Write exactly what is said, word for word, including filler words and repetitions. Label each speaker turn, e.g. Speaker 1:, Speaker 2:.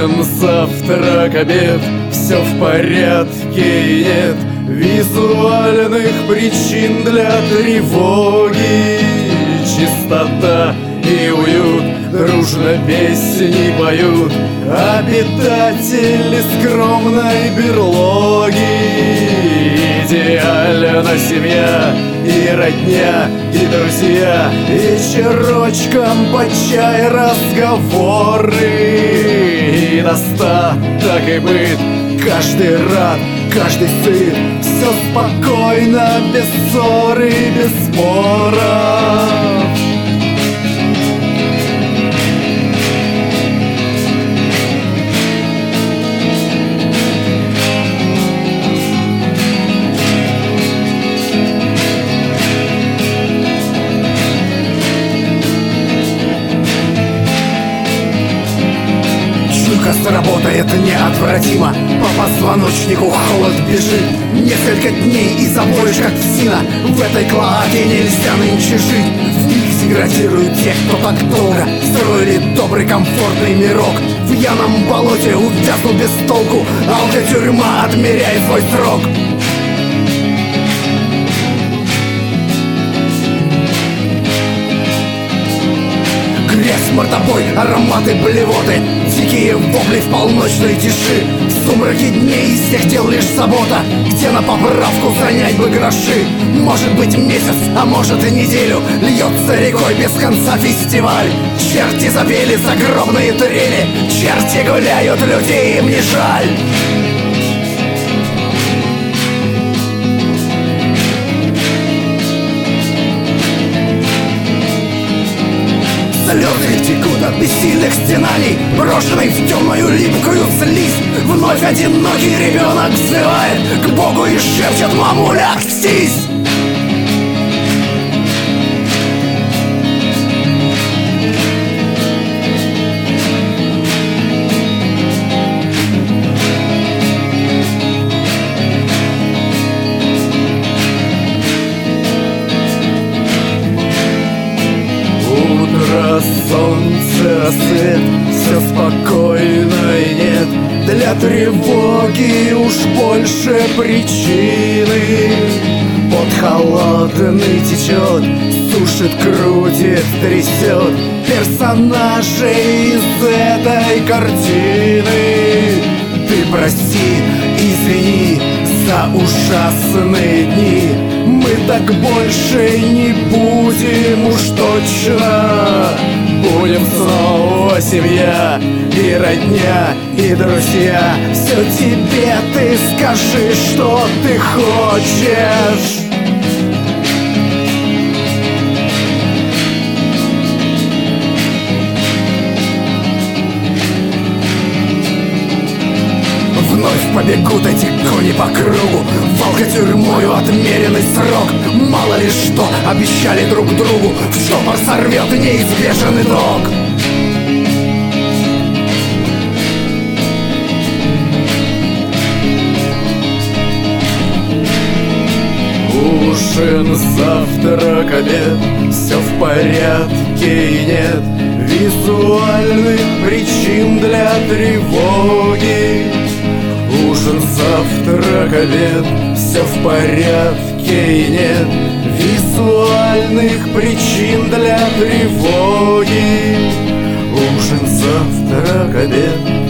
Speaker 1: Ужин, завтрак, обед, все в порядке и нет визуальных причин для тревоги. Чистота и уют дружно песни поют обитатели скромной берлоги. Идеальна семья и родня, и друзья, вечерочком под чай разговоры. И достаток и быт, каждый рад, каждый сыт, все спокойно, без ссоры, без споров.
Speaker 2: Работает неотвратимо, по позвоночнику холод бежит. Несколько дней и забоишь, как псина. В этой клоаке нельзя нынче жить. В них деградируют те, кто так долго строили добрый комфортный мирок. В пьяном болоте увязнул без толку, алко-тюрьма отмеряет свой срок. Грязь, мордобой, ароматы, блевоты, дикие вопли в полночной тиши. В сумраке дней из всех дел лишь забота, где на поправку занять бы гроши. Может быть месяц, а может и неделю льется рекой без конца фестиваль. Черти запели загробные трели, черти гуляют, людей им не жаль. Слезы текут от бессильных стенаний, брошенный в темную липкую слизь. Вновь одинокий ребенок взывает к Богу и шепчет: мамуля, ктись!
Speaker 1: Солнце, свет, все спокойно и нет для тревоги уж больше причины. Под холодный течет, сушит, крутит, трясет персонажей из этой картины. Ты прости, извини за ужасные дни, мы так больше не будем уж точно. Будем снова семья и родня, и друзья. Все тебе ты скажи, что ты хочешь. Вновь побегут эти кони по кругу, в алко-тюрьмою отмеренный срок. Мало ли что обещали друг другу, в штопор сорвет неизбежен итог. Ужин, завтрак, обед, все в порядке и нет визуальных причин для тревоги. Ужин, завтрак, обед, все в порядке и нет визуальных причин для тревоги. Ужин, завтрак, обед,